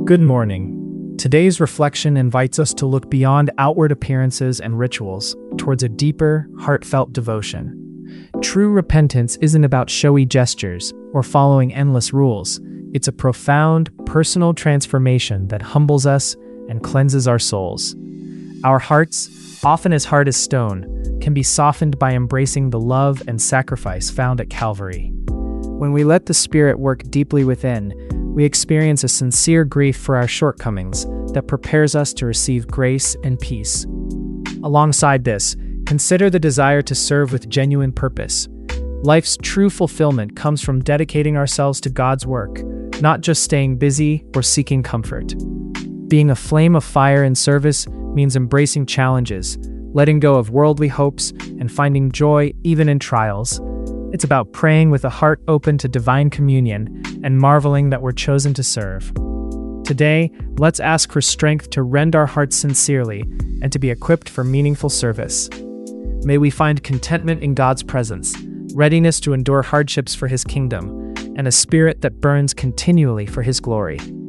Good morning. Today's reflection invites us to look beyond outward appearances and rituals towards a deeper, heartfelt devotion. True repentance isn't about showy gestures or following endless rules. It's a profound, personal transformation that humbles us and cleanses our souls. Our hearts, often as hard as stone, can be softened by embracing the love and sacrifice found at Calvary. When we let the Spirit work deeply within, we experience a sincere grief for our shortcomings that prepares us to receive grace and peace. Alongside this, consider the desire to serve with genuine purpose. Life's true fulfillment comes from dedicating ourselves to God's work, not just staying busy or seeking comfort. Being a flame of fire in service means embracing challenges, letting go of worldly hopes, and finding joy even in trials. It's about praying with a heart open to divine communion and marveling that we're chosen to serve. Today, let's ask for strength to rend our hearts sincerely and to be equipped for meaningful service. May we find contentment in God's presence, readiness to endure hardships for His kingdom, and a spirit that burns continually for His glory.